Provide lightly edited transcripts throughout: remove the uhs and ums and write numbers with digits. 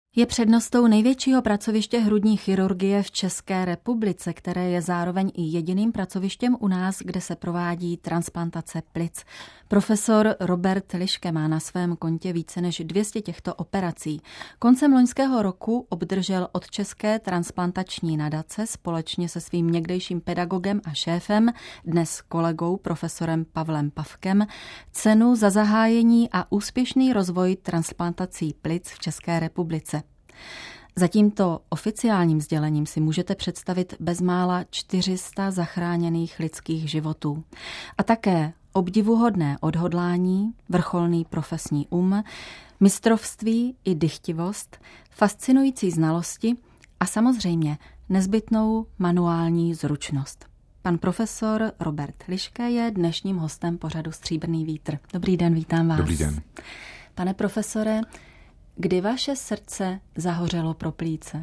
Je přednostou největšího pracoviště hrudní chirurgie v České republice, které je zároveň i jediným pracovištěm u nás, kde se provádí transplantace plic. Profesor Robert Liške má na svém kontě více než 200 těchto operací. Koncem loňského roku obdržel od České transplantační nadace společně se svým někdejším pedagogem a šéfem, dnes kolegou profesorem Pavlem Pavkem, cenu za zahájení a úspěšný rozvoj transplantací plic v České republice. Za tímto oficiálním sdělením si můžete představit bezmála 400 zachráněných lidských životů. A také obdivuhodné odhodlání, vrcholný profesní mistrovství i dychtivost, fascinující znalosti a samozřejmě nezbytnou manuální zručnost. Pan profesor Robert Liške je dnešním hostem pořadu Stříbrný vítr. Dobrý den, vítám vás. Dobrý den. Pane profesore, kdy vaše srdce zahořelo pro plíce?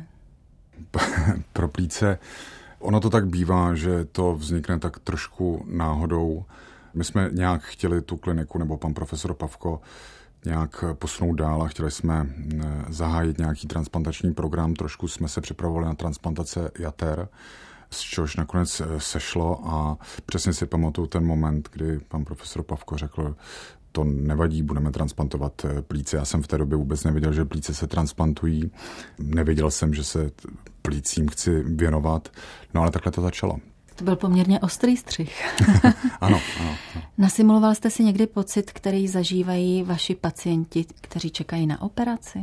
Pro plíce, ono to tak bývá, že to vznikne tak trošku náhodou. My jsme nějak chtěli tu kliniku, nebo pan profesor Pavko, nějak posunout dál a chtěli jsme zahájit nějaký transplantační program. Trošku jsme se připravovali na transplantace jater, z čehož nakonec sešlo a přesně si pamatuju ten moment, kdy pan profesor Pavko řekl, to nevadí, budeme transplantovat plíce. Já jsem v té době vůbec nevěděl, že plíce se transplantují. Nevěděl jsem, že se plícím chci věnovat. No ale takhle to začalo. To byl poměrně ostrý střih. Ano. Nasimuloval jste si někdy pocit, který zažívají vaši pacienti, kteří čekají na operaci?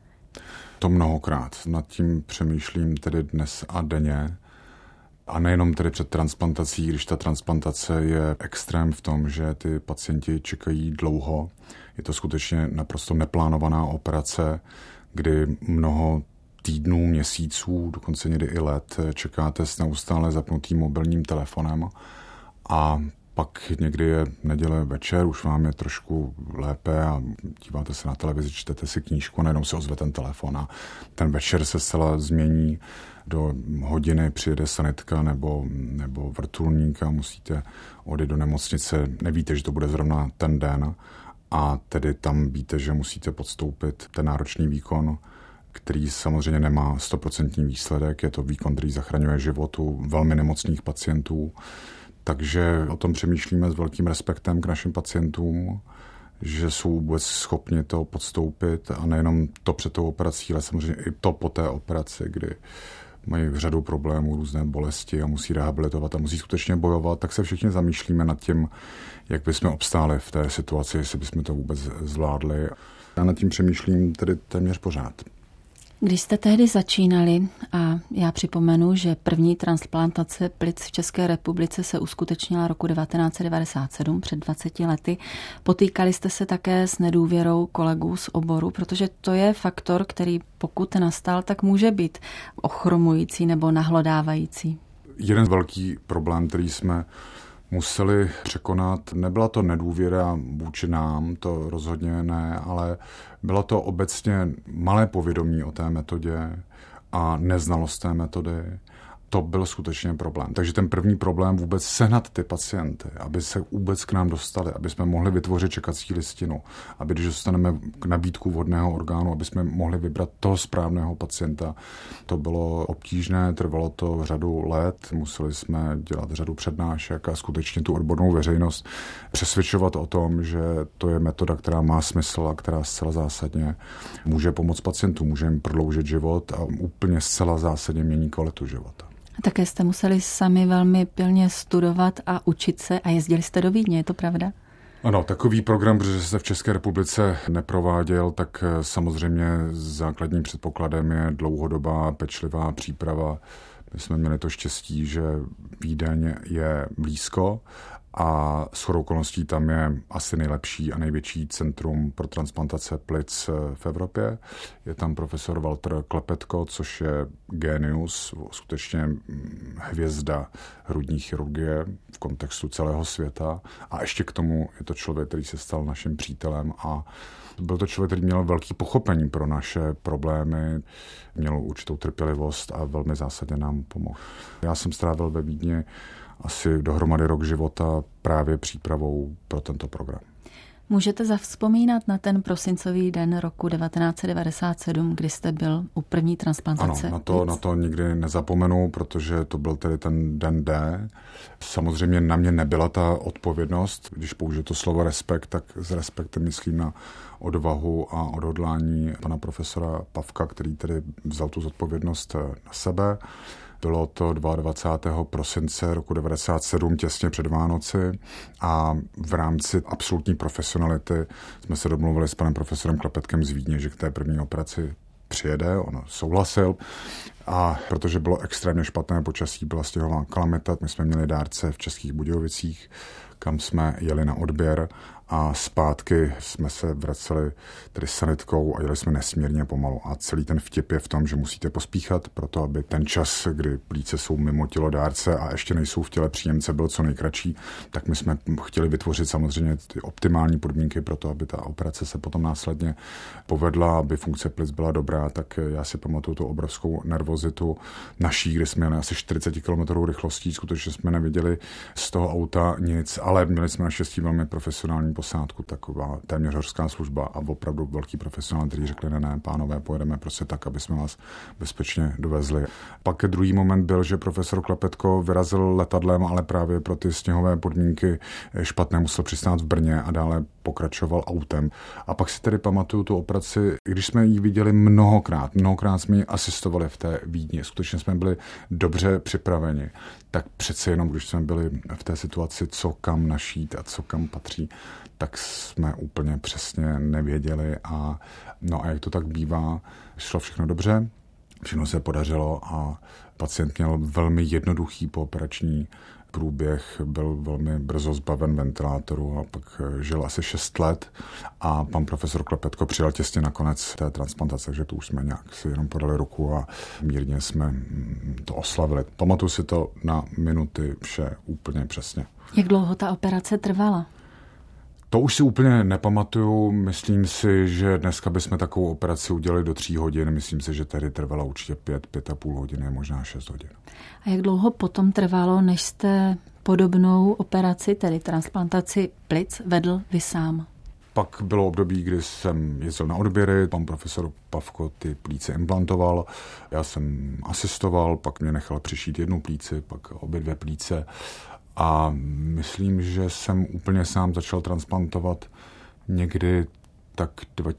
To mnohokrát. Nad tím přemýšlím tedy dnes a denně. A nejenom tedy před transplantací, když ta transplantace je extrém v tom, že ty pacienti čekají dlouho. Je to skutečně naprosto neplánovaná operace, kdy mnoho týdnů, měsíců, dokonce někdy i let čekáte s neustále zapnutým mobilním telefonem a pak někdy je neděle večer, už vám je trošku lépe a díváte se na televizi, čtete si knížku a najednou se ozve ten telefon a ten večer se zcela změní. Do hodiny přijede sanitka nebo vrtulník a musíte odejít do nemocnice. Nevíte, že to bude zrovna ten den a tedy tam víte, že musíte podstoupit ten náročný výkon, který samozřejmě nemá 100% výsledek. Je to výkon, který zachraňuje život u velmi nemocných pacientů. Takže o tom přemýšlíme s velkým respektem k našim pacientům, že jsou vůbec schopni to podstoupit a nejenom to před tou operací, ale samozřejmě i to po té operaci, kdy mají řadu problémů, různé bolesti a musí rehabilitovat a musí skutečně bojovat, tak se všichni zamýšlíme nad tím, jak bychom obstáli v té situaci, jestli bychom to vůbec zvládli. Já nad tím přemýšlím tedy téměř pořád. Když jste tehdy začínali, a já připomenu, že první transplantace plic v České republice se uskutečnila roku 1997, před 20 lety, potýkali jste se také s nedůvěrou kolegů z oboru, protože to je faktor, který pokud nastal, tak může být ochromující nebo nahlodávající. Jeden velký problém, který jsme museli překonat, nebyla to nedůvěra vůči nám, to rozhodně ne, ale bylo to obecně malé povědomí o té metodě a neznalost té metody. To byl skutečně problém. Takže ten první problém vůbec sehnat ty pacienty, aby se vůbec k nám dostali, aby jsme mohli vytvořit čekací listinu, aby když dostaneme k nabídku vhodného orgánu, aby jsme mohli vybrat toho správného pacienta. To bylo obtížné, trvalo to řadu let, museli jsme dělat řadu přednášek a skutečně tu odbornou veřejnost přesvědčovat o tom, že to je metoda, která má smysl a která zcela zásadně může pomoct pacientům, může jim prodloužit život a úplně zcela zásadně mění kvalitu života. Také jste museli sami velmi pilně studovat a učit se a jezdili jste do Vídně, je to pravda? Ano, takový program, protože se v České republice neprováděl, tak samozřejmě základním předpokladem je dlouhodobá pečlivá příprava. My jsme měli to štěstí, že Vídeň je blízko a shodou okolností tam je asi nejlepší a největší centrum pro transplantace plic v Evropě. Je tam profesor Walter Klepetko, což je génius, skutečně hvězda hrudní chirurgie v kontextu celého světa. A ještě k tomu je to člověk, který se stal naším přítelem a byl to člověk, který měl velký pochopení pro naše problémy, měl určitou trpělivost a velmi zásadně nám pomohl. Já jsem strávil ve Vídni asi dohromady rok života právě přípravou pro tento program. Můžete zavzpomínat na ten prosincový den roku 1997, kdy jste byl u první transplantace? Ano, na to nikdy nezapomenu, protože to byl tedy ten den D. Samozřejmě na mě nebyla ta odpovědnost. Když použiju to slovo respekt, tak s respektem myslím na odvahu a odhodlání pana profesora Pavka, který tedy vzal tu zodpovědnost na sebe. Bylo to 22. prosince roku 1997, těsně před Vánoci, a v rámci absolutní profesionality jsme se domluvili s panem profesorem Klepetkem z Vídně, že k té první operaci přijede, on souhlasil, a protože bylo extrémně špatné počasí, byla stěhová kalamita, my jsme měli dárce v Českých Budějovicích, kam jsme jeli na odběr, a zpátky jsme se vraceli tedy sanitkou a jeli jsme nesmírně pomalu. A celý ten vtip je v tom, že musíte pospíchat, proto aby ten čas, kdy plíce jsou mimo tělo dárce a ještě nejsou v těle příjemce, byl co nejkratší, tak my jsme chtěli vytvořit samozřejmě ty optimální podmínky pro to, aby ta operace se potom následně povedla, aby funkce plic byla dobrá. Tak já si pamatuju tu obrovskou nervozitu naší, kdy jsme jeli asi 40 km rychlostí, skutečně jsme neviděli z toho auta nic, ale měli jsme naštěstí velmi profesionální posádku, taková téměř horská služba a opravdu velký profesionál, který řekli, ne, pánové, pojedeme prostě tak, aby jsme vás bezpečně dovezli. Pak druhý moment byl, že profesor Klepetko vyrazil letadlem, ale právě pro ty sněhové podmínky špatné musel přistát v Brně a dále pokračoval autem. A pak si tedy pamatuju tu operaci, když jsme ji viděli mnohokrát jsme ji asistovali v té Vídni, skutečně jsme byli dobře připraveni, tak přece jenom, když jsme byli v té situaci, co kam našít a co kam patří, tak jsme úplně přesně nevěděli a jak to tak bývá, šlo všechno dobře, všechno se podařilo a pacient měl velmi jednoduchý pooperační průběh, byl velmi brzo zbaven ventilátoru a pak žil asi 6 let a pan profesor Klepetko přijel těsně na konec té transplantace, takže tu už jsme nějak si jenom podali ruku a mírně jsme to oslavili. Pamatuju si to na minuty vše úplně přesně. Jak dlouho ta operace trvala? To už si úplně nepamatuju, myslím si, že dneska bychom takovou operaci udělali do 3 hodin, myslím si, že tady trvala určitě 5,5 hodiny, možná 6 hodin. A jak dlouho potom trvalo, než jste podobnou operaci, tedy transplantaci plic, vedl vy sám? Pak bylo období, kdy jsem jezdil na odběry, pan profesor Pavko ty plíce implantoval, já jsem asistoval, pak mě nechal přišít 1 plíci, pak obě 2 plíce. A myslím, že jsem úplně sám začal transplantovat někdy tak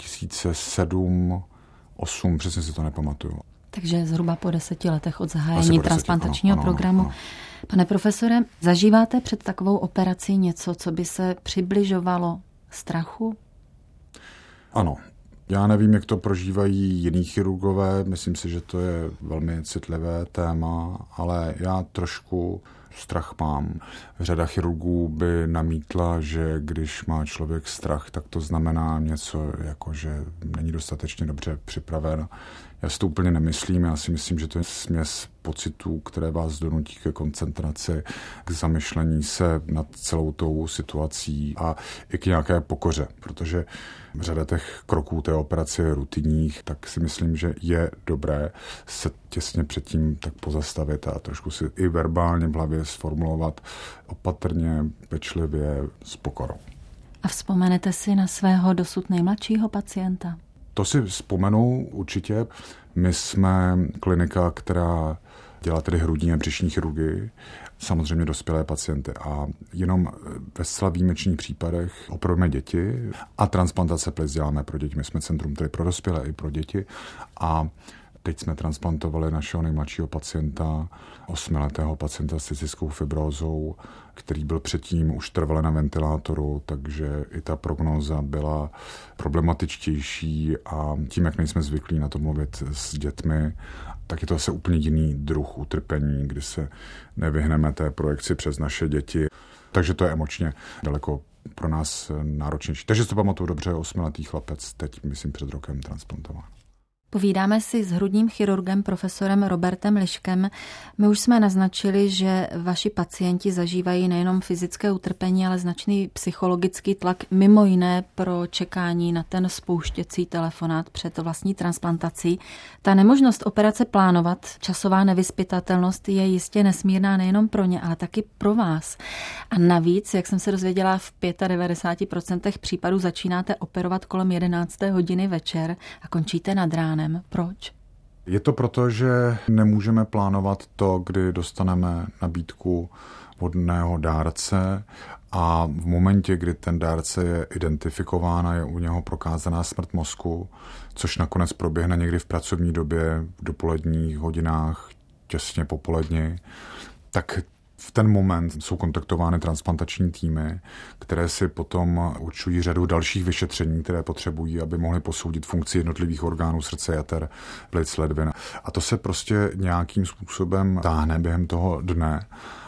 2007-2008, přesně si to nepamatuju. Takže zhruba po 10 letech od zahájení transplantačního programu. Ano. Pane profesore, zažíváte před takovou operací něco, co by se přibližovalo strachu? Ano. Já nevím, jak to prožívají jiní chirurgové, myslím si, že to je velmi citlivé téma, ale já trošku strach mám. Řada chirurgů by namítla, že když má člověk strach, tak to znamená něco, jako že není dostatečně dobře připraven. Já si to úplně nemyslím, já si myslím, že to je směs pocitů, které vás donutí ke koncentraci, k zamyšlení se nad celou tou situací a i k nějaké pokoře, protože řada těch kroků té operace je rutinních, tak si myslím, že je dobré se těsně předtím tak pozastavit a trošku si i verbálně v hlavě sformulovat opatrně, pečlivě, s pokorou. A vzpomenete si na svého dosud nejmladšího pacienta? To si vzpomenu určitě. My jsme klinika, která dělá tedy hrudní a břišní chirurgii, samozřejmě dospělé pacienty a jenom ve zcela výjimečných případech opravujeme děti a transplantace plic děláme pro děti. My jsme centrum tedy pro dospělé i pro děti a teď jsme transplantovali našeho nejmladšího pacienta, 8letého pacienta s cystickou fibrózou, který byl předtím už trvale na ventilátoru, takže i ta prognóza byla problematičtější a tím, jak nejsme zvyklí na to mluvit s dětmi, tak je to zase úplně jiný druh utrpení, kdy se nevyhneme té projekci přes naše děti. Takže to je emočně daleko pro nás náročnější. Takže si to pamatuju dobře, 8letý chlapec, teď myslím před rokem transplantován. Povídáme si s hrudním chirurgem profesorem Robertem Liškem. My už jsme naznačili, že vaši pacienti zažívají nejenom fyzické utrpení, ale značný psychologický tlak, mimo jiné pro čekání na ten spouštěcí telefonát před vlastní transplantací. Ta nemožnost operace plánovat, časová nevyzpytatelnost je jistě nesmírná nejenom pro ně, ale taky pro vás. A navíc, jak jsem se dozvěděla, v 95% případů začínáte operovat kolem 11. hodiny večer a končíte nad ránem. Proč? Je to proto, že nemůžeme plánovat to, kdy dostaneme nabídku vhodného dárce a v momentě, kdy ten dárce je identifikován a je u něho prokázaná smrt mozku, což nakonec proběhne někdy v pracovní době, v dopoledních hodinách, těsně po poledni, tak v ten moment jsou kontaktovány transplantační týmy, které si potom určují řadu dalších vyšetření, které potřebují, aby mohly posoudit funkci jednotlivých orgánů srdce, jater, plic, ledvin. A to se prostě nějakým způsobem táhne během toho dne.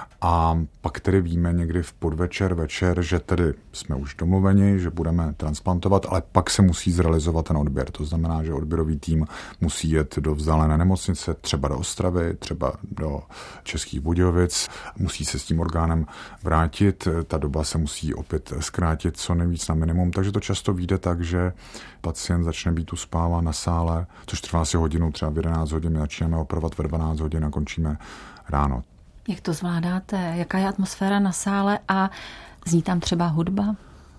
A pak tedy víme někdy v podvečer, večer, že tedy jsme už domluveni, že budeme transplantovat, ale pak se musí zrealizovat ten odběr. To znamená, že odběrový tým musí jet do vzdálené nemocnice, třeba do Ostravy, třeba do Českých Budějovic, musí se s tím orgánem vrátit, ta doba se musí opět zkrátit co nejvíc na minimum, takže to často vyjde tak, že pacient začne být uspáván na sále, což trvá asi hodinu, třeba v 11 hodin, my začínáme operovat ve 12 hodin a končíme ráno. Jak to zvládáte? Jaká je atmosféra na sále a zní tam třeba hudba?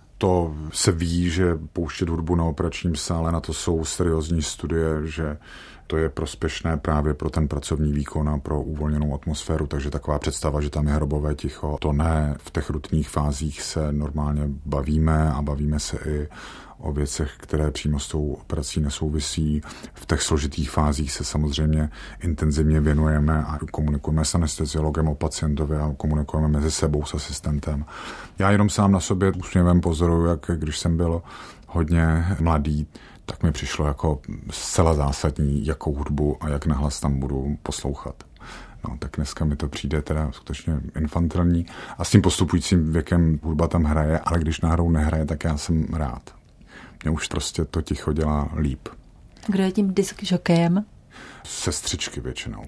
To se ví, že pouštět hudbu na operačním sále, na to jsou seriózní studie, že to je prospěšné právě pro ten pracovní výkon a pro uvolněnou atmosféru, takže taková představa, že tam je hrobové ticho, to ne. V těch rutných fázích se normálně bavíme a bavíme se i o věcech, které přímo s tou operací nesouvisí. V těch složitých fázích se samozřejmě intenzivně věnujeme a komunikujeme s anesteziologem o pacientovi a komunikujeme mezi sebou s asistentem. Já jenom sám na sobě úsměvem pozoruju, jak když jsem byl hodně mladý, tak mi přišlo jako zcela zásadní, jakou hudbu a jak nahlas tam budu poslouchat. No, tak dneska mi to přijde teda skutečně infantilní a s tím postupujícím věkem hudba tam hraje, ale když náhodou nehraje, tak já jsem rád. Mě už prostě to ticho dělá líp. Kdo je tím diskžokejem? Sestřičky většinou.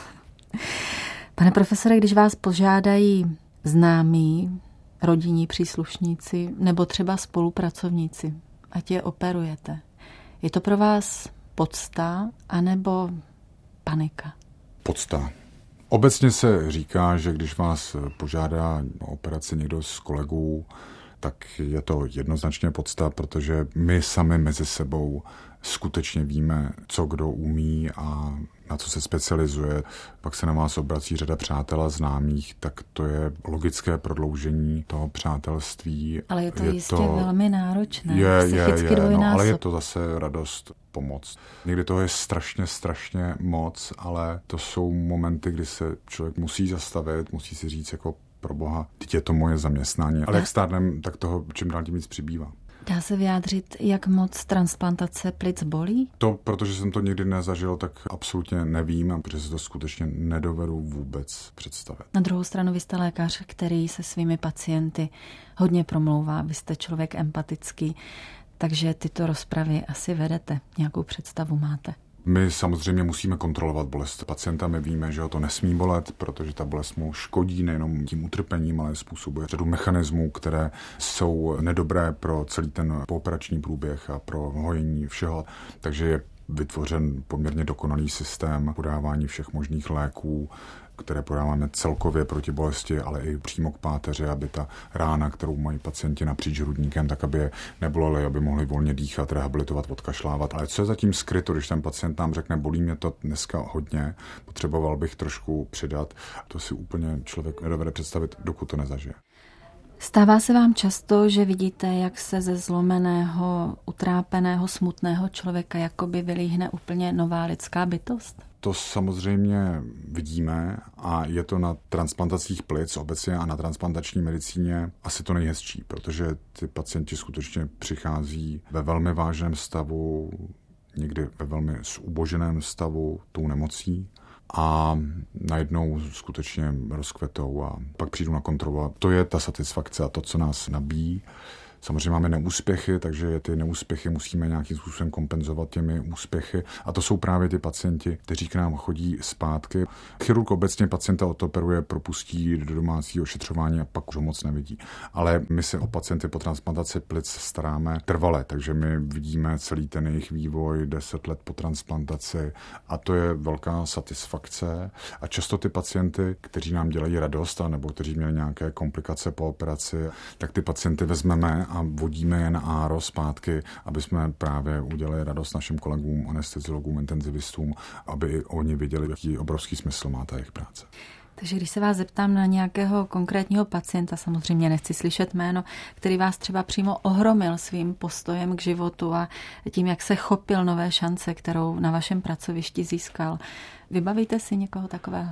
Pane profesore, když vás požádají známí, rodinní příslušníci nebo třeba spolupracovníci, ať je operujete, je to pro vás podsta anebo panika? Podsta. Obecně se říká, že když vás požádá o operaci někdo z kolegů, tak je to jednoznačně podsta, protože my sami mezi sebou skutečně víme, co kdo umí a na co se specializuje. Pak se na vás obrací řada přátel a známých, tak to je logické prodloužení toho přátelství. Ale je to jistě velmi náročné. Ale je to zase radost pomoct. Někdy toho je strašně moc, ale to jsou momenty, kdy se člověk musí zastavit, musí si říct jako pro boha, teď je to moje zaměstnání. Ale jak stárnem, tak toho čím dál tím víc přibývá. Dá se vyjádřit, jak moc transplantace plic bolí? To, protože jsem to nikdy nezažil, tak absolutně nevím, protože si to skutečně nedovedu vůbec představit. Na druhou stranu vy jste lékař, který se svými pacienty hodně promlouvá. Vy jste člověk empatický, takže tyto rozpravy asi vedete. Nějakou představu máte? My samozřejmě musíme kontrolovat bolest pacienta. My víme, že ho to nesmí bolet, protože ta bolest mu škodí nejenom tím utrpením, ale způsobuje řadu mechanismů, které jsou nedobré pro celý ten pooperační průběh a pro hojení všeho. Takže je vytvořen poměrně dokonalý systém podávání všech možných léků, které podáváme celkově proti bolesti, ale i přímo k páteři, aby ta rána, kterou mají pacienti napříč hrudníkem, tak aby je nebolely, aby mohli volně dýchat, rehabilitovat, odkašlávat. Ale co je zatím skryto, když ten pacient nám řekne, bolí mě to dneska hodně, potřeboval bych trošku přidat, to si úplně člověk nedovede představit, dokud to nezažije. Stává se vám často, že vidíte, jak se ze zlomeného, utrápeného, smutného člověka jakoby vylíhne úplně nová lidská bytost? To samozřejmě vidíme a je to na transplantacích plic obecně a na transplantační medicíně asi to nejhezčí, protože ty pacienti skutečně přichází ve velmi vážném stavu, někdy ve velmi zuboženém stavu tou nemocí a najednou skutečně rozkvetou a pak přijdu na kontrolu. To je ta satisfakce a to, co nás nabíjí. Samozřejmě máme neúspěchy, takže ty neúspěchy musíme nějakým způsobem kompenzovat těmi úspěchy. A to jsou právě ty pacienti, kteří k nám chodí zpátky. Chirurg obecně pacienta odoperuje, propustí do domácího ošetřování a pak už ho moc nevidí. Ale my se o pacienty po transplantaci plic staráme trvale, takže my vidíme celý ten jejich vývoj 10 let po transplantaci a to je velká satisfakce. A často ty pacienty, kteří nám dělají radost, nebo kteří měli nějaké komplikace po operaci, tak ty pacienty vezmeme a vodíme je na ARO zpátky, aby jsme právě udělali radost našim kolegům, anesteziologům, intenzivistům, aby oni viděli, jaký obrovský smysl má ta jejich práce. Takže když se vás zeptám na nějakého konkrétního pacienta, samozřejmě nechci slyšet jméno, který vás třeba přímo ohromil svým postojem k životu a tím, jak se chopil nové šance, kterou na vašem pracovišti získal. Vybavíte si někoho takového?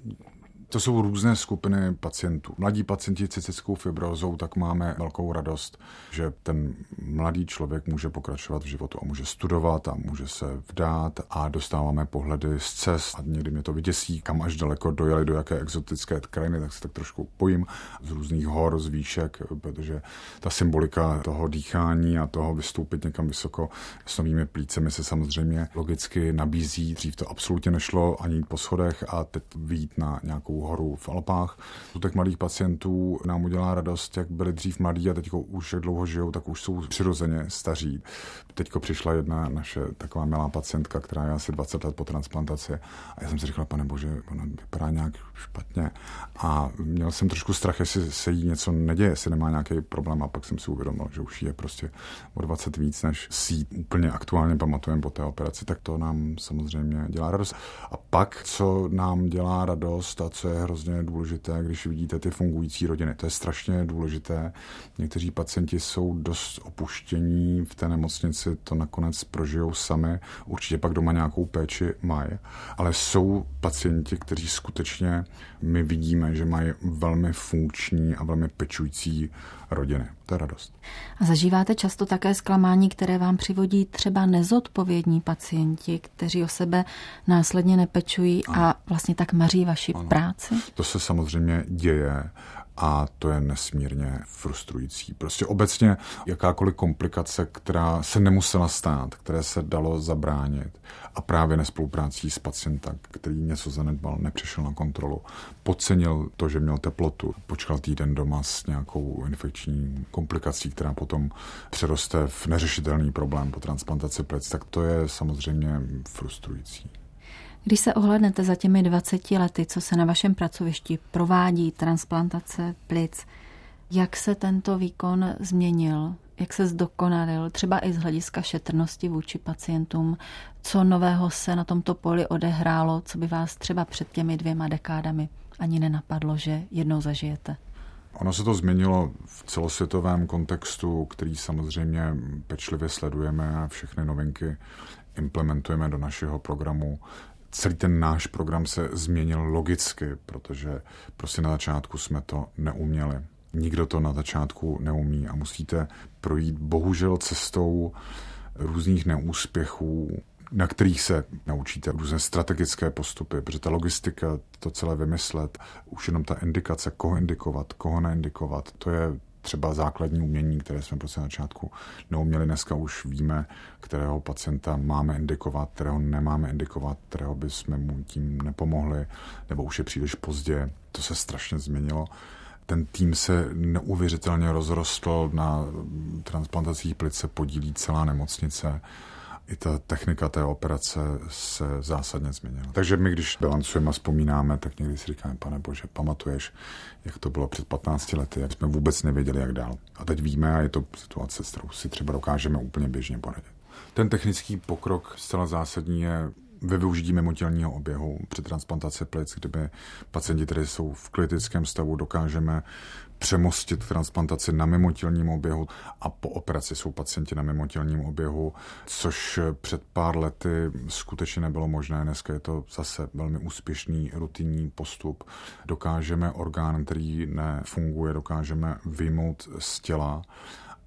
To jsou různé skupiny pacientů. Mladí pacienti s cystickou fibrózou, tak máme velkou radost, že ten mladý člověk může pokračovat v životu a může studovat a může se vdát a dostáváme pohledy z cest a někdy mě to vyděsí, kam až daleko dojeli, do jaké exotické krajiny, tak se tak trošku bojím z různých hor, z výšek, protože ta symbolika toho dýchání a toho vystoupit někam vysoko s novými plícemi se samozřejmě logicky nabízí. Dřív to absolutně nešlo ani po schodech a teď vyjít na nějakou horu v Alpách. U těch mladých pacientů nám udělá radost, jak byli dřív mladí a teď už jak dlouho žijou, tak už jsou přirozeně staří. Teďko přišla jedna naše taková milá pacientka, která je asi 20 let po transplantaci a já jsem si říkal, pane bože, ona vypadá nějak špatně a měl jsem trošku strach, jestli se jí něco neděje, jestli nemá nějaký problém a pak jsem si uvědomil, že už je prostě o 20 víc, než si úplně aktuálně pamatujeme po té operaci, tak to nám samozřejmě dělá radost. A pak, co nám dělá radost a co je hrozně důležité, když vidíte ty fungující rodiny. To je strašně důležité. Někteří pacienti jsou dost opuštění v té nemocnici, to nakonec prožijou sami. Určitě pak doma nějakou péči mají. Ale jsou pacienti, kteří skutečně my vidíme, že mají velmi funkční a velmi pečující rodiny. To je radost. A zažíváte často také zklamání, které vám přivodí třeba nezodpovědní pacienti, kteří o sebe následně nepečují a vlastně tak maří vaši práci? To se samozřejmě děje a to je nesmírně frustrující. Prostě obecně jakákoliv komplikace, která se nemusela stát, které se dalo zabránit a právě nespoluprácí s pacientem, který něco zanedbal, nepřišel na kontrolu, podcenil to, že měl teplotu, počkal týden doma s nějakou infekční komplikací, která potom přeroste v neřešitelný problém po transplantaci plic, tak to je samozřejmě frustrující. Když se ohlédnete za těmi 20 lety, co se na vašem pracovišti provádí transplantace plic, jak se tento výkon změnil, jak se zdokonalil, třeba i z hlediska šetrnosti vůči pacientům, co nového se na tomto poli odehrálo, co by vás třeba před těmi 2 dekádami ani nenapadlo, že jednou zažijete? Ono se to změnilo v celosvětovém kontextu, který samozřejmě pečlivě sledujeme a všechny novinky implementujeme do našeho programu. Celý ten náš program se změnil logicky, protože prostě na začátku jsme to neuměli. Nikdo to na začátku neumí a musíte projít bohužel cestou různých neúspěchů, na kterých se naučíte různé strategické postupy, protože ta logistika, to celé vymyslet, už jenom ta indikace, koho indikovat, koho neindikovat, to je třeba základní umění, které jsme prostě na začátku neuměli. Dneska už víme, kterého pacienta máme indikovat, kterého nemáme indikovat, kterého bychom mu tím nepomohli, nebo už je příliš pozdě. To se strašně změnilo. Ten tým se neuvěřitelně rozrostl, na transplantacích plic se podílí celá nemocnice. I ta technika té operace se zásadně změnila. Takže my, když bilancujeme a vzpomínáme, tak někdy si říkáme, pane bože, pamatuješ, jak to bylo před 15 lety, jak jsme vůbec nevěděli, jak dál. A teď víme a je to situace, s kterou si třeba dokážeme úplně běžně poradit. Ten technický pokrok zcela zásadní je ve využití mimotělního oběhu při transplantaci plic, kdyby pacienti, kteří jsou v kritickém stavu, dokážeme přemostit transplantaci na mimotělním oběhu a po operaci jsou pacienti na mimotělním oběhu, což před pár lety skutečně nebylo možné. Dneska je to zase velmi úspěšný rutinní postup. Dokážeme orgán, který nefunguje, dokážeme vyjmout z těla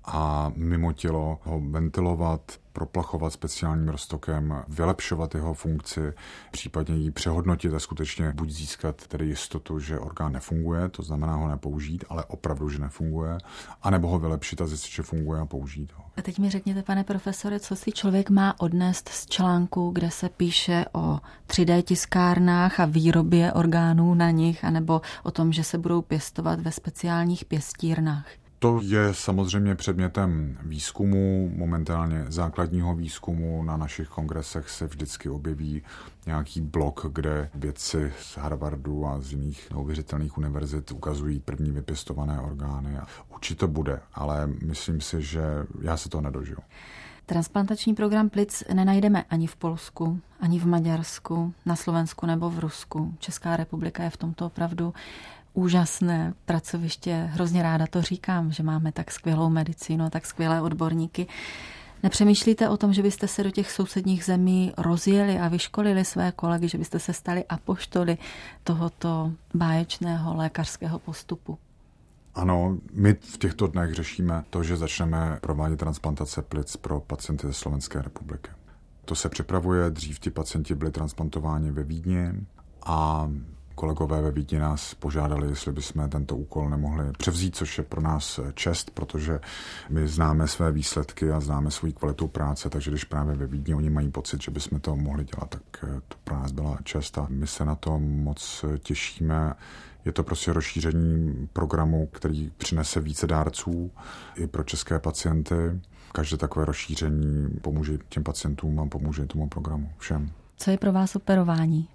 a mimo tělo ho ventilovat, proplachovat speciálním roztokem, vylepšovat jeho funkci, případně ji přehodnotit a skutečně buď získat tedy jistotu, že orgán nefunguje, to znamená ho nepoužít, ale opravdu, že nefunguje, anebo ho vylepšit a zjistit, že funguje a použít ho. A teď mi řekněte, pane profesore, co si člověk má odnést z článku, kde se píše o 3D tiskárnách a výrobě orgánů na nich, anebo o tom, že se budou pěstovat ve speciálních pěstírnách? To je samozřejmě předmětem výzkumu, momentálně základního výzkumu. Na našich kongresech se vždycky objeví nějaký blok, kde vědci z Harvardu a z jiných neuvěřitelných univerzit ukazují první vypěstované orgány. Určitě to bude, ale myslím si, že já se to nedožiju. Transplantační program plic nenajdeme ani v Polsku, ani v Maďarsku, na Slovensku nebo v Rusku. Česká republika je v tomto opravdu úžasné pracoviště. Hrozně ráda to říkám, že máme tak skvělou medicínu, tak skvělé odborníky. Nepřemýšlíte o tom, že byste se do těch sousedních zemí rozjeli a vyškolili své kolegy, že byste se stali apoštoly tohoto báječného lékařského postupu? Ano, my v těchto dnech řešíme to, že začneme provádět transplantace plic pro pacienty ze Slovenské republiky. To se připravuje, dřív ti pacienti byli transplantováni ve Vídni a kolegové ve Vídni nás požádali, jestli bychom tento úkol nemohli převzít, což je pro nás čest, protože my známe své výsledky a známe svou kvalitu práce, takže když právě ve Vídni oni mají pocit, že bychom to mohli dělat, tak to pro nás byla čest a my se na to moc těšíme. Je to prostě rozšíření programu, který přinese více dárců i pro české pacienty. Každé takové rozšíření pomůže těm pacientům a pomůže tomu programu všem. Co je pro vás operování?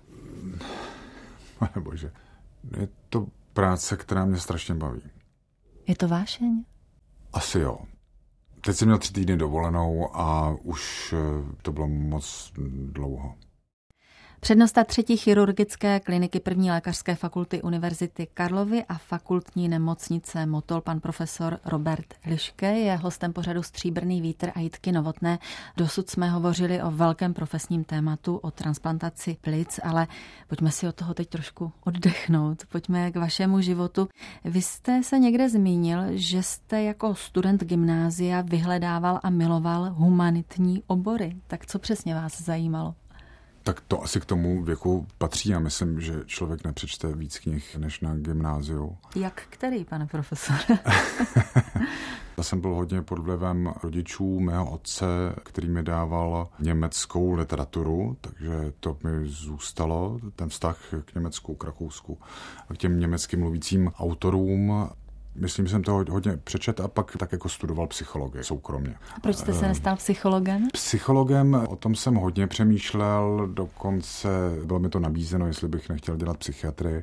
Bože, je to práce, která mě strašně baví. Je to vášeň? Asi jo. Teď jsem měl 3 týdny dovolenou a už to bylo moc dlouho. Přednosta 3. chirurgické kliniky 1. lékařské fakulty Univerzity Karlovy a fakultní nemocnice Motol, pan profesor Robert Liške, je hostem pořadu Stříbrný vítr a Jitky Novotné. Dosud jsme hovořili o velkém profesním tématu, o transplantaci plic, ale pojďme si od toho teď trošku oddechnout. Pojďme k vašemu životu. Vy jste se někde zmínil, že jste jako student gymnázia vyhledával a miloval humanitní obory. Tak co přesně vás zajímalo? Tak to asi k tomu věku patří. Já myslím, že člověk nepřečte víc knih než na gymnáziu. Jak který, pane profesore? Já jsem byl hodně pod vlivem rodičů mého otce, který mi dával německou literaturu, takže to mi zůstalo, ten vztah k Německu, k Rakousku a k těm německy mluvícím autorům. Myslím, že jsem to hodně přečet a pak tak jako studoval psychologii soukromně. A proč jste se nestal psychologem? Psychologem, o tom jsem hodně přemýšlel, dokonce bylo mi to nabízeno, jestli bych nechtěl dělat psychiatrii.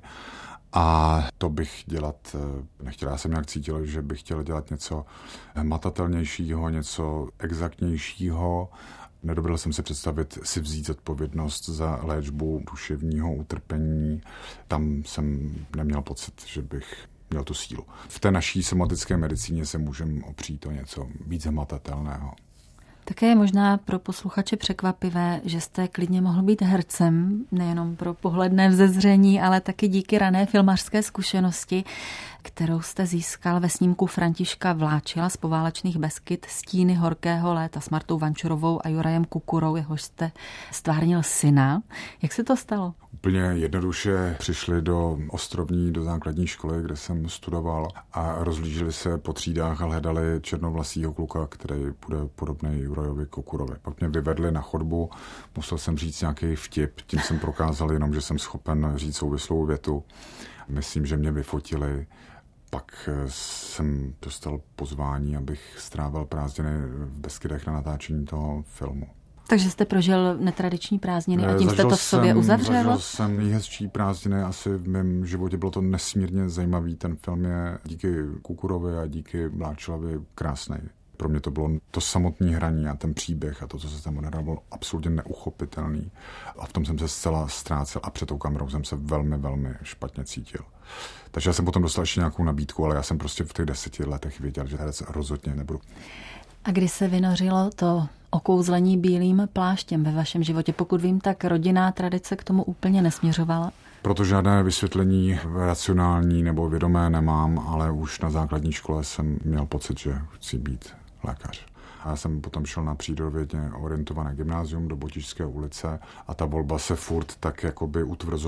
A to bych dělat nechtěl. Já jsem nějak cítil, že bych chtěl dělat něco hmatatelnějšího, něco exaktnějšího. Nedovedl jsem si představit si vzít odpovědnost za léčbu duševního utrpení. Tam jsem neměl pocit, že bych měl tu sílu. V té naší somatické medicíně se můžeme opřít o něco víc hmatatelného. Také je možná pro posluchače překvapivé, že jste klidně mohl být hercem, nejenom pro pohledné vzezření, ale taky díky rané filmařské zkušenosti, kterou jste získal ve snímku Františka Vláčila z Poválečných Beskyd Stíny horkého léta s Martou Vančurovou a Jurajem Kukurou, jehož jste stvárnil syna. Jak se to stalo? Úplně jednoduše přišli do Ostrovní, do základní školy, kde jsem studoval a rozlížili se po třídách a hledali černovlasýho kluka, který bude podobný Jurajovi Kukurovi. Pak mě vyvedli na chodbu, musel jsem říct nějaký vtip, tím jsem prokázal jenom, že jsem schopen říct souvislou větu. Myslím, že mě vyfotili. Pak jsem dostal pozvání, abych strávil prázdniny v Beskydech na natáčení toho filmu. Takže jste prožil netradiční prázdniny a tím jste to v sobě uzavřel? Zažil jsem nejhezčí prázdniny asi v mém životě. Bylo to nesmírně zajímavý. Ten film je díky Kukurovi a díky Vláčilovi krásný. Pro mě to bylo to samotné hraní a ten příběh a to, co se tam odehrávalo, bylo absolutně neuchopitelný. A v tom jsem se zcela ztrácel a před tou kamerou jsem se velmi, velmi špatně cítil. Takže já jsem potom dostal ještě nějakou nabídku, ale já jsem prostě v těch 10 letech věděl, že herec rozhodně nebudu. A kdy se vynořilo to okouzlení bílým pláštěm ve vašem životě? Pokud vím, tak rodinná tradice k tomu úplně nesměřovala. Proto žádné vysvětlení racionální nebo vědomé nemám, ale už na základní škole jsem měl pocit, že chci být lékař. A já jsem potom šel na přírodovědně orientované gymnázium do Botičské ulice a ta volba se furt tak jakoby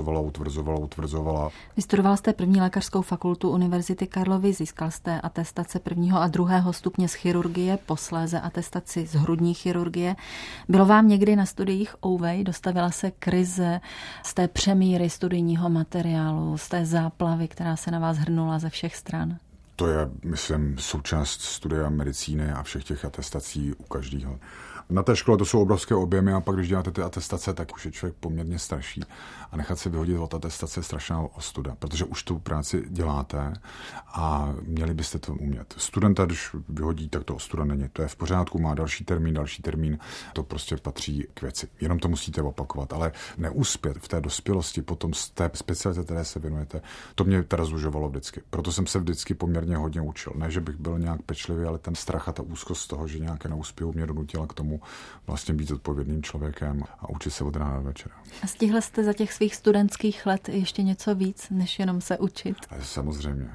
utvrzovala. Vystudoval jste první lékařskou fakultu Univerzity Karlovy, získal jste atestace 1. a 2. stupně z chirurgie, posléze atestaci z hrudní chirurgie. Bylo vám někdy na studiích ouvej? Dostavila se krize z té přemíry studijního materiálu, z té záplavy, která se na vás hrnula ze všech stran? To je, myslím, součást studia medicíny a všech těch atestací u každého. Na té škole to jsou obrovské objemy a pak, když děláte ty atestace, tak už je člověk poměrně starší. A nechat se vyhodit od atestace je strašná ostuda, protože už tu práci děláte a měli byste to umět. Studenta, když vyhodí, tak to ostuda není. To je v pořádku, má další termín, to prostě patří k věci. Jenom to musíte opakovat, ale neúspět v té dospělosti, potom z té specializace, které se věnujete, to mě teda zužovalo vždycky. Proto jsem se vždycky poměrně hodně učil. Ne, že bych byl nějak pečlivý, ale ten strach a ta úzkost z toho, že nějaké neúspěchu mě donutila k tomu vlastně být odpovědným člověkem a učit se od rána do večera. A stihl jste za těch svých studentských let ještě něco víc, než jenom se učit? Samozřejmě.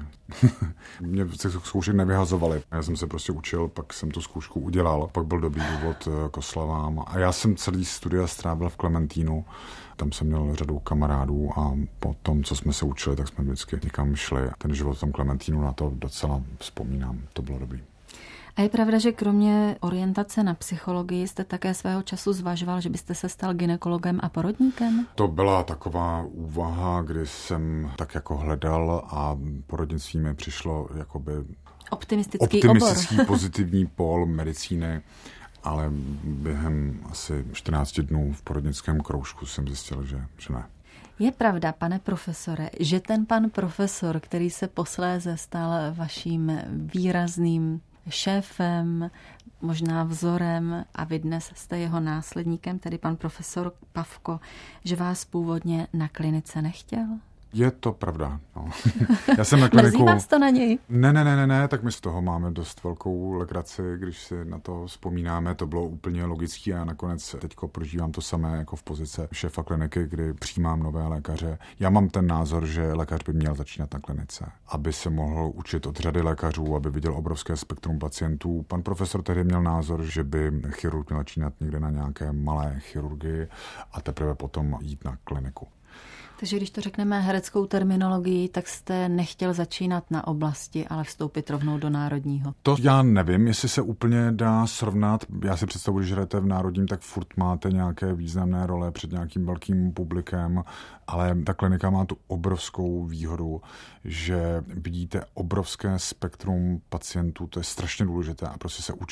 Mě se zkoušek nevyhazovali. Já jsem se prostě učil, pak jsem tu zkoušku udělal, pak byl dobrý důvod k oslavám. A já jsem celý studia strávil v Klementínu. Tam jsem měl řadu kamarádů a po tom, co jsme se učili, tak jsme vždycky někam šli. Ten život v tom Klementínu, na to docela vzpomínám. To bylo dobrý. A je pravda, že kromě orientace na psychologii jste také svého času zvažoval, že byste se stal gynekologem a porodníkem? To byla taková úvaha, kdy jsem tak jako hledal a porodnictví mi přišlo jakoby optimistický pozitivní pól medicíny, ale během asi 14 dnů v porodnickém kroužku jsem zjistil, že ne. Je pravda, pane profesore, že ten pan profesor, který se posléze stal vaším výrazným šéfem, možná vzorem a vy dnes jste jeho následníkem, tedy pan profesor Pavko, že vás původně na klinice nechtěl? Je to pravda. No. Já jsem na kliniku... Mrzí vás to na něj? Ne, tak my z toho máme dost velkou legraci, když si na to vzpomínáme, to bylo úplně logické a nakonec teďko prožívám to samé jako v pozice šéfa kliniky, kdy přijímám nové lékaře. Já mám ten názor, že lékař by měl začínat na klinice, aby se mohl učit od řady lékařů, aby viděl obrovské spektrum pacientů. Pan profesor tehdy měl názor, že by chirurg měl začínat někde na nějaké malé chirurgii a teprve potom jít na kliniku. Takže když to řekneme hereckou terminologií, tak jste nechtěl začínat na oblasti, ale vstoupit rovnou do národního. To já nevím, jestli se úplně dá srovnat. Já si představuji, když hrajete v národním, tak furt máte nějaké významné role před nějakým velkým publikem, ale ta klinika má tu obrovskou výhodu, že vidíte obrovské spektrum pacientů, to je strašně důležité a prostě se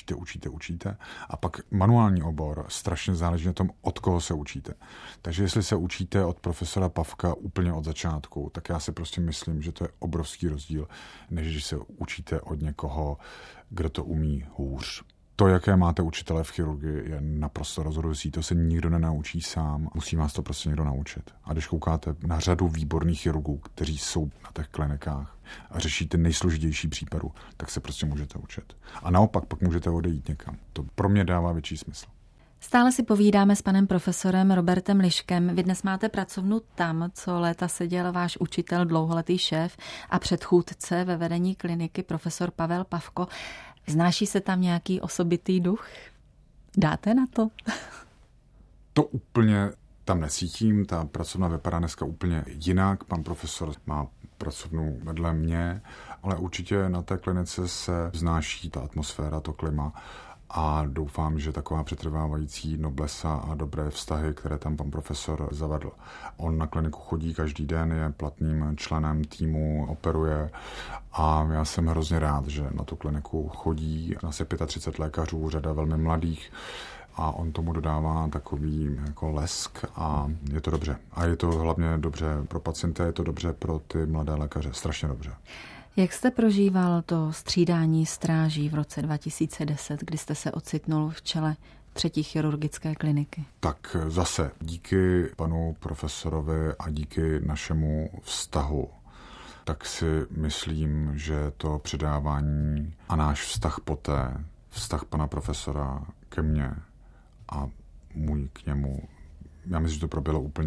učíte a pak manuální obor strašně záleží na tom, od koho se učíte. Takže jestli se učíte od profesora Pavka úplně od začátku, tak já si prostě myslím, že to je obrovský rozdíl, než když se učíte od někoho, kdo to umí hůř. To, jaké máte učitele v chirurgii, je naprosto rozhodující. To se nikdo nenaučí sám. Musí vás to prostě někdo naučit. A když koukáte na řadu výborných chirurgů, kteří jsou na těch klinikách a řeší ty nejsložitější případy, tak se prostě můžete učit. A naopak pak můžete odejít někam. To pro mě dává větší smysl. Stále si povídáme s panem profesorem Robertem Liškem. Vy dnes máte pracovnu tam, co léta seděl váš učitel, dlouholetý šéf a předchůdce ve vedení kliniky profesor Pavel Pavko. Znáší se tam nějaký osobitý duch? Dáte na to? To úplně tam necítím. Ta pracovna vypadá dneska úplně jinak. Pan profesor má pracovnu vedle mě, ale určitě na té klinice se vznáší ta atmosféra, to klima. A doufám, že taková přetrvávající noblesa a dobré vztahy, které tam pan profesor zavedl. On na kliniku chodí každý den, je platným členem týmu, operuje a já jsem hrozně rád, že na tu kliniku chodí asi 35 lékařů, řada velmi mladých a on tomu dodává takový jako lesk a je to dobře. A je to hlavně dobře pro pacienty, je to dobře pro ty mladé lékaře, strašně dobře. Jak jste prožíval to střídání stráží v roce 2010, kdy jste se ocitnul v čele 3. chirurgické kliniky? Tak zase díky panu profesorovi a díky našemu vztahu, tak si myslím, že to předávání a náš vztah poté, vztah pana profesora ke mně a můj k němu, já myslím, že to proběhlo úplně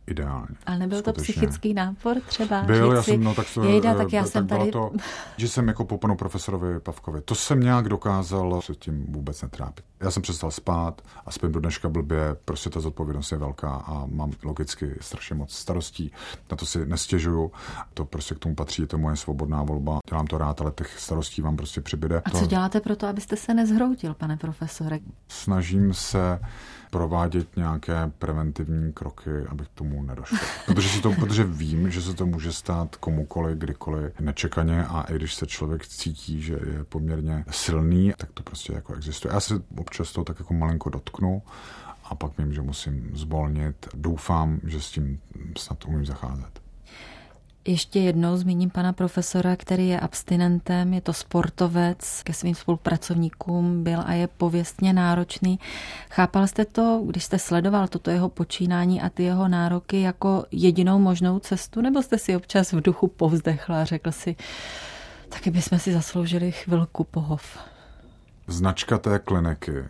ideálně. Ale nebyl to psychický nápor třeba? Byl, já jsem, tak já jsem tady... To, že jsem jako po panu profesorovi Pavkovi, to jsem nějak dokázal se tím vůbec netrápit. Já jsem přestal spát a spím do dneška blbě, prostě ta zodpovědnost je velká a mám logicky strašně moc starostí, na to si nestěžuju, to prostě k tomu patří, je to moje svobodná volba, dělám to rád, ale těch starostí vám prostě přibyde. A co děláte pro to, abyste se nezhroutil, pane profesore? Snažím se provádět nějaké preventivní kroky, aby k tomu nedošlo. Protože vím, že se to může stát komukoli, kdykoliv nečekaně a i když se člověk cítí, že je poměrně silný, tak to prostě jako existuje. Já se občas to tak jako malinko dotknu a pak vím, že musím zvolnit. Doufám, že s tím snad umím zacházet. Ještě jednou zmíním pana profesora, který je abstinentem, je to sportovec, ke svým spolupracovníkům byl a je pověstně náročný. Chápal jste to, když jste sledoval toto jeho počínání a ty jeho nároky jako jedinou možnou cestu, nebo jste si občas v duchu povzdechla a řekl si, taky bychom si zasloužili chvilku pohov? Značka té kliniky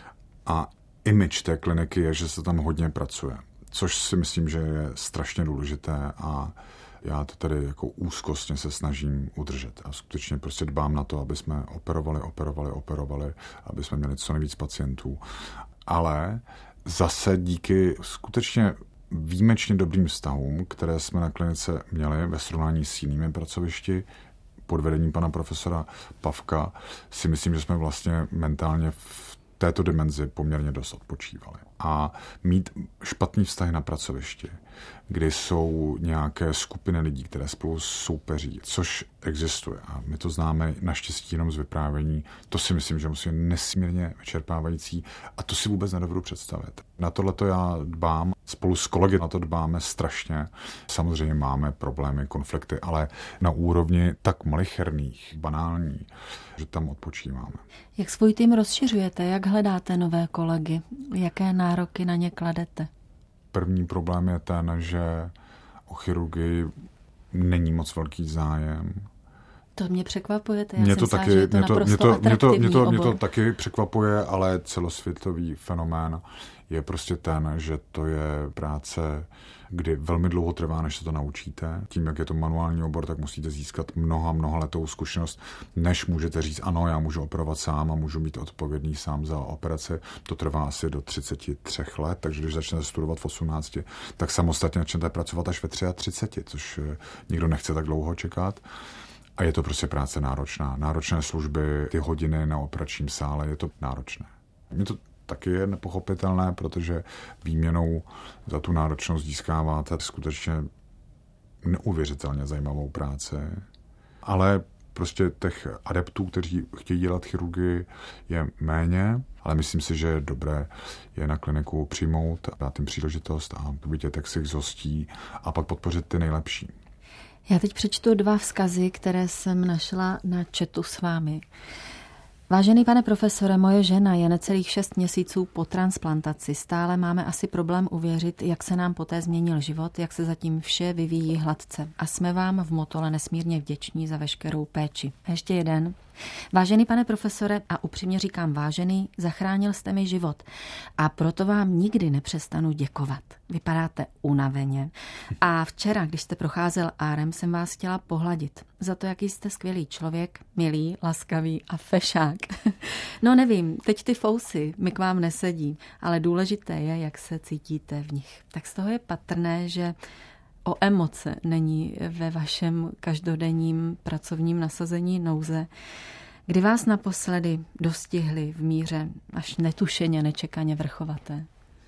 a image té kliniky je, že se tam hodně pracuje, což si myslím, že je strašně důležité a já to tady jako úzkostně se snažím udržet a skutečně prostě dbám na to, aby jsme operovali, aby jsme měli co nejvíc pacientů. Ale zase díky skutečně výjimečně dobrým vztahům, které jsme na klinice měli ve srovnání s jinými pracovišti, pod vedením pana profesora Pavka, si myslím, že jsme vlastně mentálně v této dimenzi poměrně dost odpočívali. A mít špatný vztahy na pracovišti, kdy jsou nějaké skupiny lidí, které spolu soupeří, což existuje. A my to známe naštěstí jenom z vyprávění. To si myslím, že musí být nesmírně vyčerpávající a to si vůbec nedovedu představit. Na tohleto já dbám, spolu s kolegy na to dbáme strašně. Samozřejmě máme problémy, konflikty, ale na úrovni tak malicherných, banální, že tam odpočíváme. Jak svůj tým rozšiřujete? Jak hledáte nové kolegy? Jaké nároky na ně kladete? První problém je ten, že o chirurgii není moc velký zájem. To mě překvapuje, mě to taky překvapuje, ale celosvětový fenomén je prostě ten, že to je práce, kdy velmi dlouho trvá, než se to naučíte. Tím, jak je to manuální obor, tak musíte získat mnoha letou zkušenost, než můžete říct, ano, já můžu operovat sám a můžu být odpovědný sám za operaci. To trvá asi do 33 let, takže když začnete studovat v 18, tak samostatně začnete pracovat až ve 33, což nikdo nechce tak dlouho čekat. A je to prostě práce náročná. Náročné služby, ty hodiny na operačním sále, je to náročné. Mně to taky je nepochopitelné, protože výměnou za tu náročnost získáváte skutečně neuvěřitelně zajímavou práci. Ale prostě těch adeptů, kteří chtějí dělat chirurgii, je méně, ale myslím si, že je dobré je na kliniku přijmout, dát jim příležitost a vidět, jak se jich zhostí a pak podpořit ty nejlepší. Já teď přečtu 2 vzkazy, které jsem našla na chatu s vámi. Vážený pane profesore, moje žena je necelých 6 měsíců po transplantaci. Stále máme asi problém uvěřit, jak se nám poté změnil život, jak se zatím vše vyvíjí hladce. A jsme vám v Motole nesmírně vděční za veškerou péči. A ještě jeden. Vážený pane profesore, a upřímně říkám vážený, zachránil jste mi život. A proto vám nikdy nepřestanu děkovat. Vypadáte unaveně. A včera, když jste procházel árem, jsem vás chtěla pohladit. Za to, jaký jste skvělý člověk, milý, laskavý a fešák. No nevím, teď ty fousy mi k vám nesedí, ale důležité je, jak se cítíte v nich. Tak z toho je patrné, že o emoce není ve vašem každodenním pracovním nasazení nouze. Kdy vás naposledy dostihly v míře až netušeně, nečekaně vrchovaté?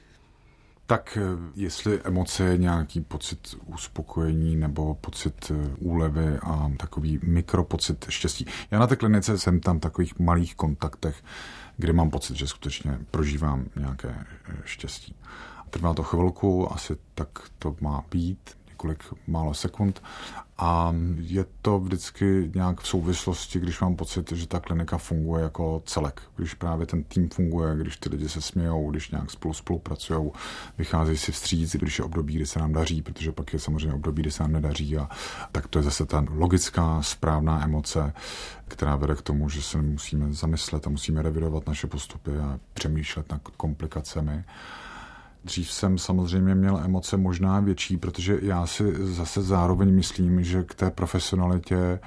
Tak jestli emoce je nějaký pocit uspokojení nebo pocit úlevy a takový mikropocit štěstí. Já na té klinice jsem tam v takových malých kontaktech, kde mám pocit, že skutečně prožívám nějaké štěstí. Trvá to chvilku, asi tak to má být, několik málo sekund a je to vždycky nějak v souvislosti, když mám pocit, že ta klinika funguje jako celek. Když právě ten tým funguje, když ty lidi se smějou, když nějak spolupracují, vycházejí si vstříc, když je období, kdy se nám daří, protože pak je samozřejmě období, kdy se nám nedaří a tak to je zase ta logická, správná emoce, která vede k tomu, že se musíme zamyslet a musíme revidovat naše postupy a přemýšlet nad komplikacemi. Dřív jsem samozřejmě měl emoce možná větší, protože já si zase zároveň myslím, že k té profesionalitě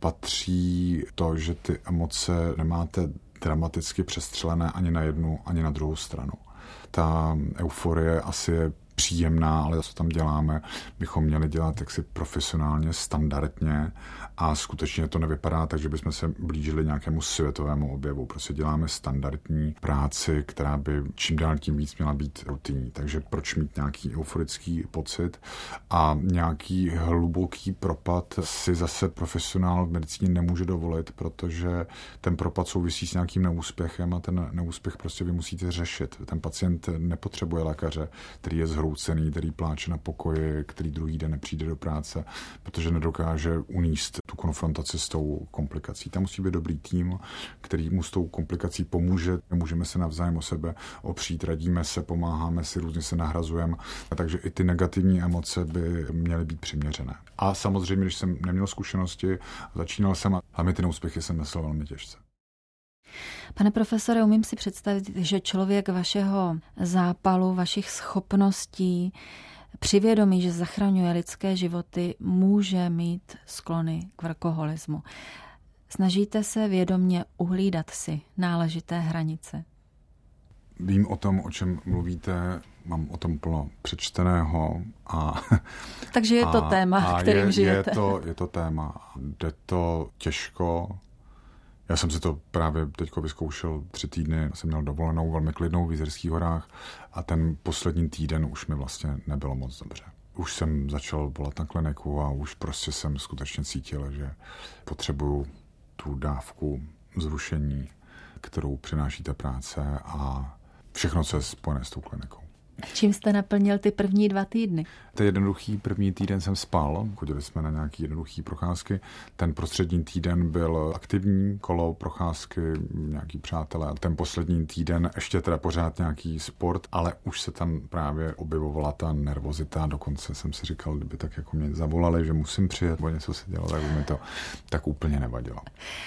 patří to, že ty emoce nemáte dramaticky přestřelené ani na jednu, ani na druhou stranu. Ta euforie asi je příjemná, ale co tam děláme, bychom měli dělat jaksi profesionálně, standardně a skutečně to nevypadá tak, že bychom se blížili nějakému světovému objevu. Prostě děláme standardní práci, která by čím dál tím víc měla být rutinní. Takže proč mít nějaký euforický pocit a nějaký hluboký propad si zase profesionál v medicíně nemůže dovolit, protože ten propad souvisí s nějakým neúspěchem a ten neúspěch prostě vy musíte řešit. Ten pacient nepotřebuje lékaře, který je zhroucený, který pláče na pokoji, který druhý den nepřijde do práce, protože nedokáže uníst tu konfrontaci s tou komplikací. Tam musí být dobrý tým, který mu s tou komplikací pomůže. Můžeme se navzájem o sebe opřít, radíme se, pomáháme si, různě se nahrazujeme. Takže i ty negativní emoce by měly být přiměřené. A samozřejmě, když jsem neměl zkušenosti, začínal jsem a my ty neúspěchy jsem nesl velmi těžce. Pane profesore, umím si představit, že člověk vašeho zápalu, vašich schopností, při vědomí, že zachraňuje lidské životy, může mít sklony k workoholismu. Snažíte se vědomě uhlídat si náležité hranice? Vím o tom, o čem mluvíte, mám o tom plno přečteného. Takže je to téma, kterým žijete. Je to téma. Jde to těžko. Já jsem si to právě teď vyzkoušel 3 týdny, jsem měl dovolenou velmi klidnou v Jizerských horách a ten poslední týden už mi vlastně nebylo moc dobře. Už jsem začal volat na kliniku a už prostě jsem skutečně cítil, že potřebuju tu dávku vzrušení, kterou přináší ta práce a všechno, co je spojené s tou klinikou. Čím jste naplnil ty první 2 týdny? Ten jednoduchý první týden jsem spal, chodili jsme na nějaký jednoduchý procházky. Ten prostřední týden byl aktivní kolo, procházky, nějaký přátelé. A ten poslední týden ještě teda pořád nějaký sport, ale už se tam právě objevovala ta nervozita. Dokonce jsem si říkal, kdyby tak jako mě zavolali, že musím přijet, nebo něco se dělo, tak by mi to tak úplně nevadilo.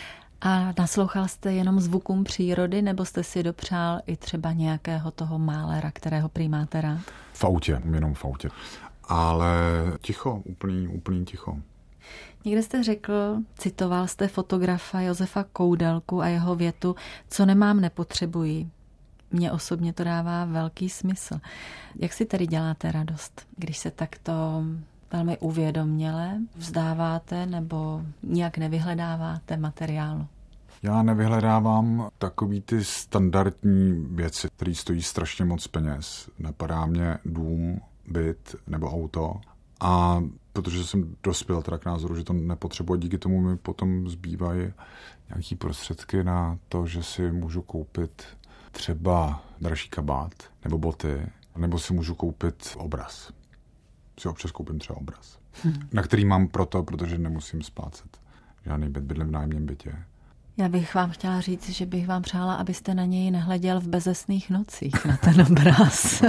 A naslouchal jste jenom zvukům přírody, nebo jste si dopřál i třeba nějakého toho málera, kterého prý máte rád? V autě, jenom v autě. Ale ticho, úplný ticho. Někde jste řekl, citoval jste fotografa Josefa Koudelku a jeho větu, co nemám, nepotřebuji. Mně osobně to dává velký smysl. Jak si tedy děláte radost, když se takto velmi uvědoměle vzdáváte nebo nějak nevyhledáváte materiálu? Já nevyhledávám takový ty standardní věci, které stojí strašně moc peněz. Napadá mě dům, byt nebo auto. A protože jsem dospěl teda k názoru, že to nepotřebuji, díky tomu mi potom zbývají nějaký prostředky na to, že si můžu koupit třeba dražší kabát nebo boty, nebo si můžu koupit obraz. Si občas koupím třeba obraz, na který mám protože nemusím splácet žádný byt, bydlím v nájemním bytě. Já bych vám chtěla říct, že bych vám přála, abyste na něj nehleděl v bezesných nocích, na ten obraz.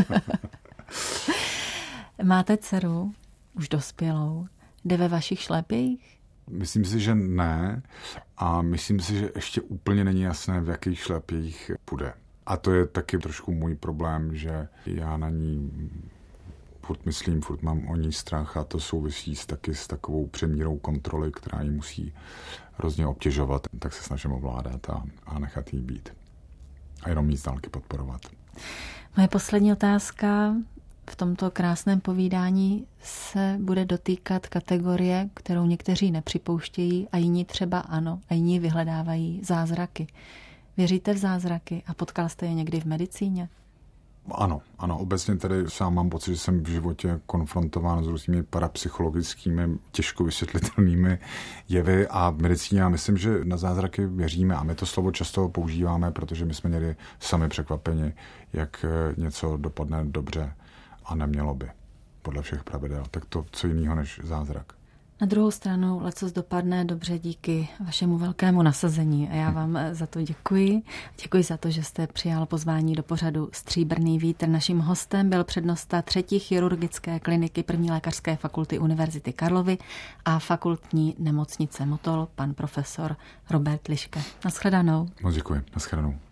Máte dceru, už dospělou, jde ve vašich šlépějích? Myslím si, že ne a myslím si, že ještě úplně není jasné, v jakých šlépějích půjde. A to je taky trošku můj problém, že já na ní furt mám o ní strach a to souvisí taky s takovou přemírou kontroly, která ji musí hrozně obtěžovat, tak se snažím ovládat a nechat jí být. A jenom jí z dálky podporovat. Moje poslední otázka v tomto krásném povídání se bude dotýkat kategorie, kterou někteří nepřipouštějí a jiní třeba ano a jiní vyhledávají zázraky. Věříte v zázraky a potkal jste je někdy v medicíně? Ano, obecně tedy sám mám pocit, že jsem v životě konfrontován s různými parapsychologickými, těžko vysvětlitelnými jevy a v medicíně já myslím, že na zázraky věříme a my to slovo často používáme, protože my jsme měli sami překvapeni, jak něco dopadne dobře a nemělo by podle všech pravidel. Tak to co jiného než zázrak. Na druhou stranu lecos dopadne dobře díky vašemu velkému nasazení a já vám za to děkuji. Děkuji za to, že jste přijal pozvání do pořadu Stříbrný vítr. Naším hostem byl přednosta 3. chirurgické kliniky 1. lékařské fakulty Univerzity Karlovy a fakultní nemocnice Motol, pan profesor Robert Liška. Naschledanou. Moc děkuji. Naschledanou.